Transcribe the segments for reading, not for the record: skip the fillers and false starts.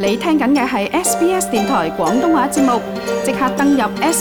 你聽緊嘅係 SBS 電台廣東話節目，即刻登入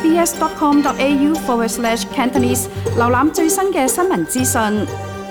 sbs.com.au/Cantonese 瀏覽最新嘅新聞資訊。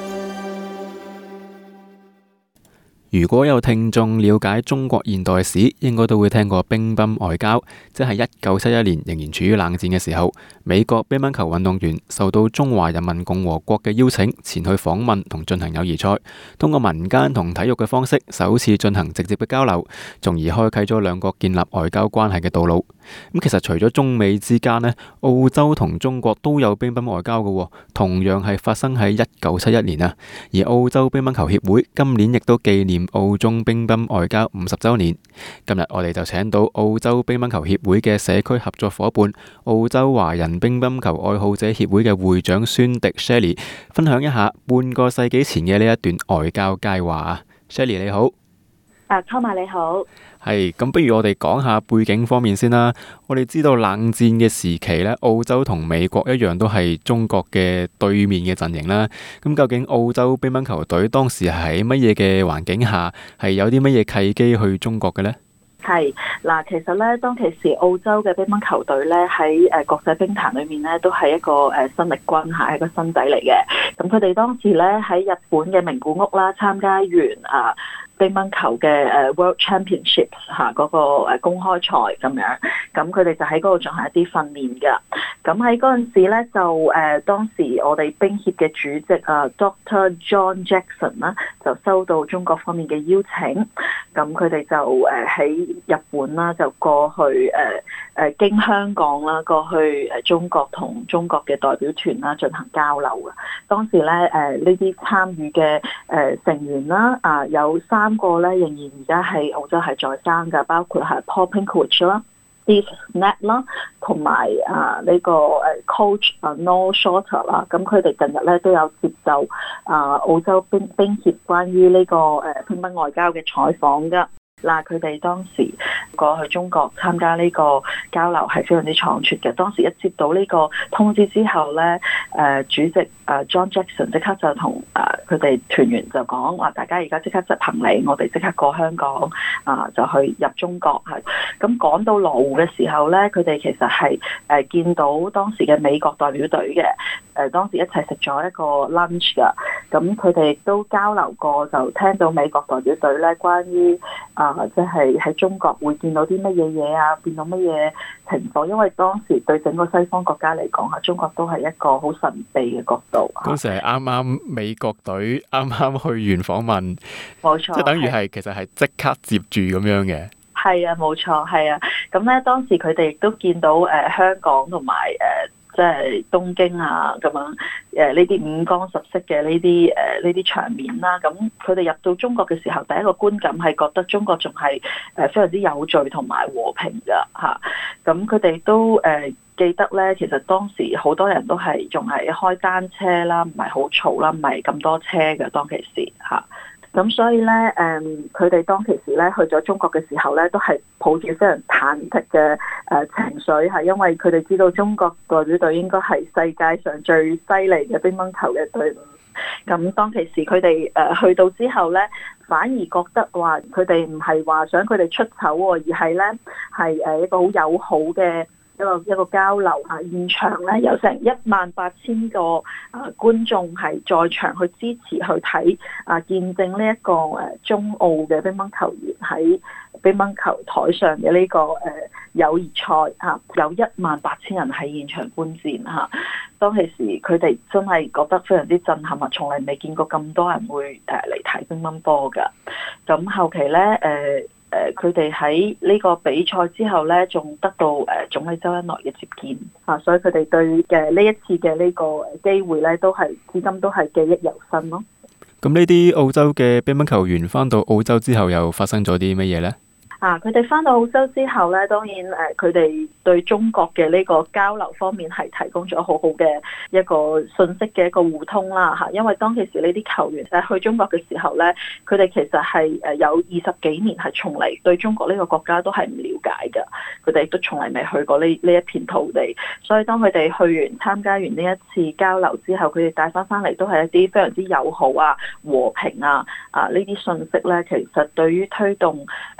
如果有聽眾了解中國現代史，應該都會聽過乒乓外交，即係1971年仍然處於冷戰嘅時候，美國乒乓球運動員受到中華人民共和國嘅邀請，前去訪問同進行友誼賽，通過民間同體育嘅方式，首次進行直接嘅交流，從而開啟咗兩國建立外交關係嘅道路。咁其實除咗中美之間呢，澳洲同中國都有乒乓外交嘅，同樣係發生喺1971年啊。而澳洲乒乓球協會今年亦都紀念澳中乒乓外交50週年。今日我哋就請到澳洲乒乓球協會嘅社區合作夥伴，澳洲華人乒乓球愛好者協會嘅會長孫迪 Shelley 分享一下半個世紀前嘅呢一段外交佳話啊。Shelley 你好。 Thomas 你好。 係，咁不如我哋講下背景方面先啦。我哋知道冷戰嘅時期呢，澳洲同美國一樣都係中國嘅對面嘅陣營啦。咁究竟澳洲乒乓球隊當時喺乜嘢嘅環境下，係有啲乜嘢契機去中國嘅呢？ 係嗱，其實咧，當其時澳洲嘅乒乓球隊咧喺國際乒壇裏面咧，都係一個新力軍嚇，係一個新仔嚟嘅。咁佢哋當時咧喺日本嘅名古屋啦，參加完乒乓球嘅World Championship 嗰個公開賽咁樣，咁佢哋就喺嗰度進行一啲訓練㗎。咁喺嗰陣時咧，就當時我哋乒協嘅主席Dr. John Jackson 啦，就收到中國方面嘅邀請，咁佢哋就喺日本啦，就過去經香港啦，過去中國同中國嘅代表團啦進行交流嘅。當時咧呢啲參與嘅成員啦，有3個咧仍然而家喺澳洲係在生㗎，包括係 Paul Pinkwich 啦、Steve Snatt 啦，同埋呢個Coach Noel Shorter 啦。咁佢哋近日咧都有接受澳洲乒協關於呢個乒乓外交嘅採訪㗎。嗱，佢哋當時過去中國參加呢個交流係非常之倉促嘅。當時一接到呢個通知之後咧，主席John Jackson 即刻就同佢哋團員就講話，大家而家即刻執行李，我哋即刻過香港就去入中國。係咁趕到羅湖嘅時候咧，佢哋其實係見到當時嘅美國代表隊嘅，當時一齊食咗一個 lunch 㗎。咁佢哋亦都交流過，就聽到美國代表隊咧關於即係喺中國會見到啲乜嘢嘢啊，變到乜嘢情況？因為當時對整個西方國家嚟講，中國都係一個好神秘嘅角度。 嗰時係啱啱美國隊啱啱去完訪問， 冇錯， 即係等於係其實係即刻接住咁樣嘅。 係啊，冇錯，係啊。咁咧當時佢哋亦都見到香港同埋即係東京啊咁樣呢啲五光十色嘅呢啲場面啦。咁佢哋入到中國嘅時候，第一個觀感係覺得中國仲係非常之有序同埋和平㗎嚇。咁佢哋都記得咧，其實當時好多人都係仲係開單車啦，唔係好嘈啦，唔係咁多車嘅當其時嚇。咁所以咧，佢哋當其時咧去咗中國嘅時候咧，都係抱住非常忐忑嘅情緒，係因為佢哋知道中國代表隊應該係世界上最犀利嘅乒乓球嘅隊伍。咁當其時佢哋去到之後咧，反而覺得話佢哋唔係話想佢哋出醜喎，而係咧係一個好友好嘅一個交流嚇。現場咧有成18000個觀眾係在場去支持去睇見證呢一個中澳嘅乒乓球員喺乒乓球台上嘅呢個友誼賽嚇，有18000人喺現場觀戰嚇。當其時佢哋真係覺得非常之震撼啊！從來未見過咁多人會嚟睇乒乓波㗎。咁後期咧佢哋喺呢個比賽之後咧，仲得到總理周恩來嘅接見啊，所以佢哋對嘅呢一次嘅呢個機會咧，都係至今都係記憶猶新咯。 咁呢啲澳洲嘅乒乓球員翻到澳洲之後，又發生咗啲乜嘢呢？ 佢哋翻到澳洲之後咧，當然佢哋對中國嘅呢個交流方面係提供咗好好嘅一個信息嘅一個互通啦嚇。因為當其時呢啲球員去中國嘅時候咧，佢哋其實係有20幾年係從嚟對中國呢個國家都係唔了解嘅，佢哋都從嚟未去過呢一片土地。所以當佢哋去完參加完呢一次交流之後，佢哋帶翻嚟都係一啲非常之友好啊、和平啊呢啲信息咧，其實對於推動兩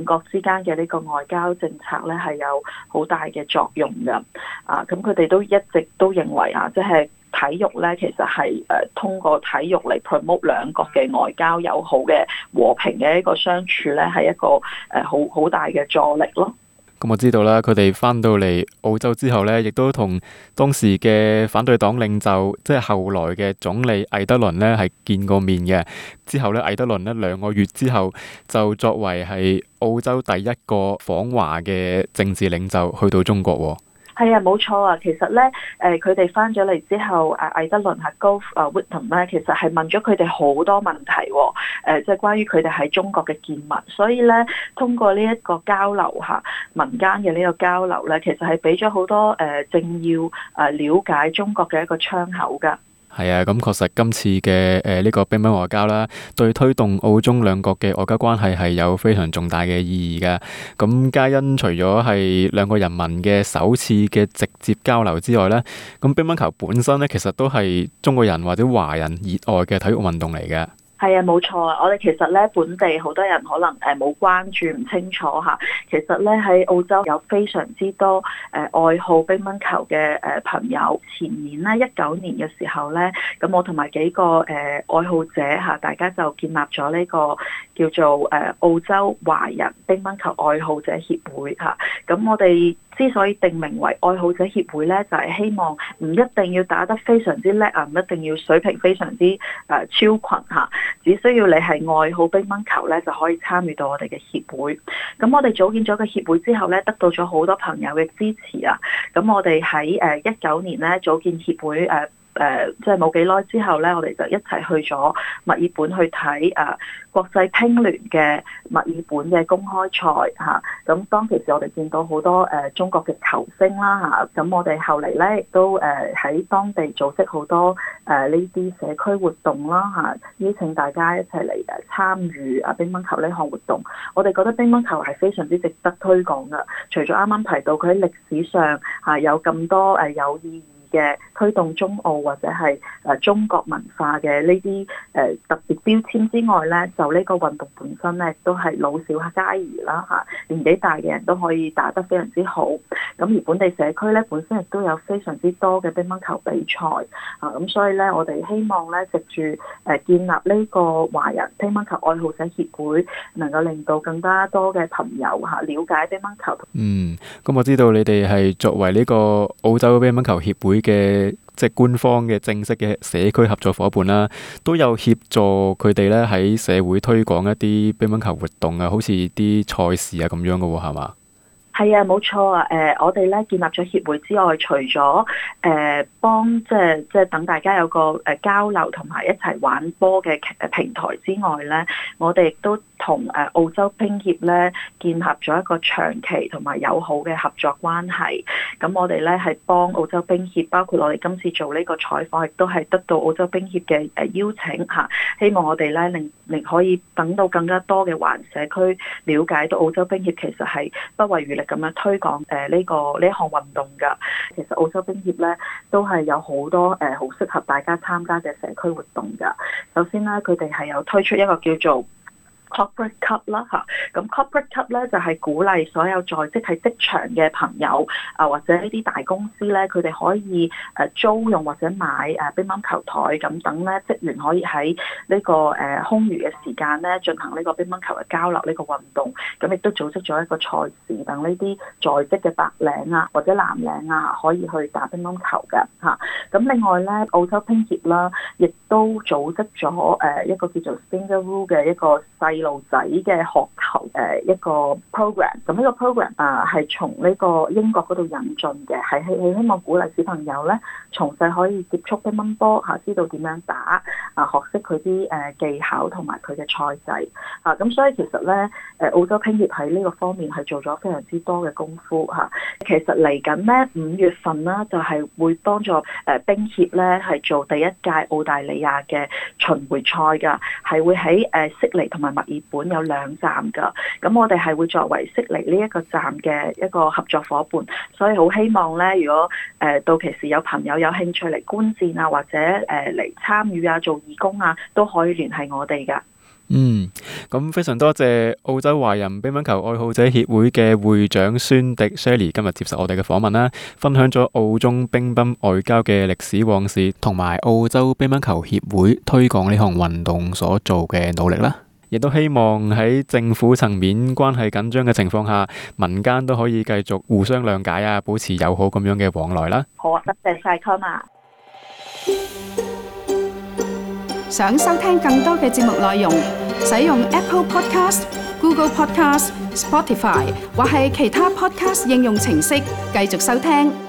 國之間嘅呢個外交政策咧係有好大嘅作用㗎。咁佢哋都一直都認為即係體育咧，其實係通過體育嚟 promote 兩國嘅外交友好嘅和平嘅一個相處咧，係一個好大嘅助力咯。 咁我知道啦，佢哋翻到嚟澳洲之後呢，亦都同當時嘅反對黨領袖，即係後來嘅總理魏德倫呢，係見過面嘅。之後呢，魏德倫呢2個月之後就作為係澳洲第一個訪華嘅政治領袖去到中國喎。 係啊，冇錯啊。其實咧，佢哋翻咗嚟之後，魏德倫Gough Whitlam 咧，其實係問咗佢哋好多問題喎。即係關於佢哋喺中國嘅見聞。所以咧，通過呢一個交流民間嘅呢個交流咧，其實係俾咗好多政要了解中國嘅一個窗口㗎。 係啊，咁確實今次嘅呢個乒乓外交啦，對推動澳中兩國嘅外交關係係有非常重大嘅意義㗎。咁皆因除咗係兩個人民嘅首次嘅直接交流之外呢，咁乒乓球本身呢，其實都係中國人或者華人熱愛嘅體育運動嚟嘅。 係啊，冇錯啊！我哋其實咧本地好多人可能冇關注唔清楚嚇，其實咧喺澳洲有非常之多愛好乒乓球嘅朋友。前年咧19年嘅時候咧，咁我同埋幾個愛好者大家就建立咗呢個叫做澳洲華人乒乓球愛好者協會嚇。咁我哋之所以定名為愛好者協會咧，就係希望唔一定要打得非常之叻唔一定要水平非常之超群嚇。只需要你係愛好乒乓球咧，就可以參與到我哋嘅協會。咁我哋組建咗個協會之後咧，得到咗好多朋友嘅支持啊！咁我哋喺19年咧組建協會即係冇幾耐之後咧，我哋就一齊去咗墨爾本去睇國際乒聯嘅墨爾本嘅公開賽嚇。咁當其時我哋見到好多中國嘅球星啦嚇。咁我哋後嚟咧亦都喺當地組織好多呢啲社區活動啦嚇，邀請大家一齊嚟參與乒乓球呢項活動。我哋覺得乒乓球係非常之值得推廣㗎。除咗啱啱提到佢喺歷史上有咁多有意義嘅推動中澳或者係中國文化嘅呢啲特別標籤之外咧，就呢個運動本身咧都係老少皆宜啦嚇，年紀大嘅人都可以打得非常之好。咁而本地社區咧本身亦都有非常之多嘅乒乓球比賽咁所以咧我哋希望咧藉住建立呢個華人乒乓球愛好者協會，能夠令到更加多嘅朋友了解乒乓球。 咁我知道你哋係作為呢個澳洲乒乓球協會嘅即係官方嘅正式嘅社區合作夥伴啦，都有協助佢哋咧喺社會推廣一啲乒乓球活動啊，好似啲賽事啊咁樣嘅喎，係嘛？ 係啊，冇錯啊！我哋咧建立咗協會之外，除咗幫即係等大家有個交流同埋一齊玩波嘅平台之外咧，我哋亦都同澳洲乒協咧建立咗一個長期同埋友好嘅合作關係。咁我哋咧係幫澳洲乒協，包括我哋今次做呢個採訪，亦都係得到澳洲乒協嘅邀請嚇。希望我哋咧令可以等到更加多嘅華人社區了解到澳洲乒協其實係不遺餘力咁樣推廣呢一項運動㗎。其實澳洲乒協咧都係有好多好適合大家參加嘅社區活動㗎。首先咧，佢哋係有推出一個叫做Corporate Cup 啦嚇，咁 Corporate Cup 咧就係鼓勵所有在職喺職場嘅朋友或者呢啲大公司咧，佢哋可以租用或者買乒乓球台咁等咧，職員可以喺呢個空餘嘅時間咧進行呢個乒乓球嘅交流呢個運動，咁亦都組織咗一個賽事，等呢啲在職嘅白領或者藍領可以去打乒乓球嘅嚇。咁另外咧，澳洲乒協啦，亦都組織咗一個叫做 Stingaroo 嘅一個細路仔嘅學球一個 program， 咁呢個 program 係從呢個英國嗰度引進嘅，係希望鼓勵小朋友咧從細可以接觸乒乓波知道點樣打學識佢啲技巧同埋佢嘅賽制咁所以其實咧澳洲乒協喺呢個方面係做咗非常之多嘅功夫其實嚟緊咧5月份啦，就係會幫助乒協咧係做第一屆澳大利亞嘅巡迴賽㗎，係會喺悉尼同埋墨爾本有2站㗎。咁我哋係會作為悉尼呢一個站嘅一個合作夥伴，所以好希望咧，如果到期時有朋友有興趣嚟觀戰或者嚟參與做義工都可以聯繫我哋㗎。 咁非常多謝澳洲華人乒乓球愛好者協會嘅會長孫迪 Shirley 今日接受我哋嘅訪問啦，分享咗澳中乒乓外交嘅歷史往事，同埋澳洲乒乓球協會推廣呢項運動所做嘅努力啦。亦都希望喺政府層面關係緊張嘅情況下，民間都可以繼續互相諒解啊，保持友好咁樣嘅往來啦。 好啊，多謝晒 Connor。 想收聽更多嘅節目內容，使用 Apple Podcast、Google Podcast、Spotify 或係其他 Podcast 應用程式繼續收聽。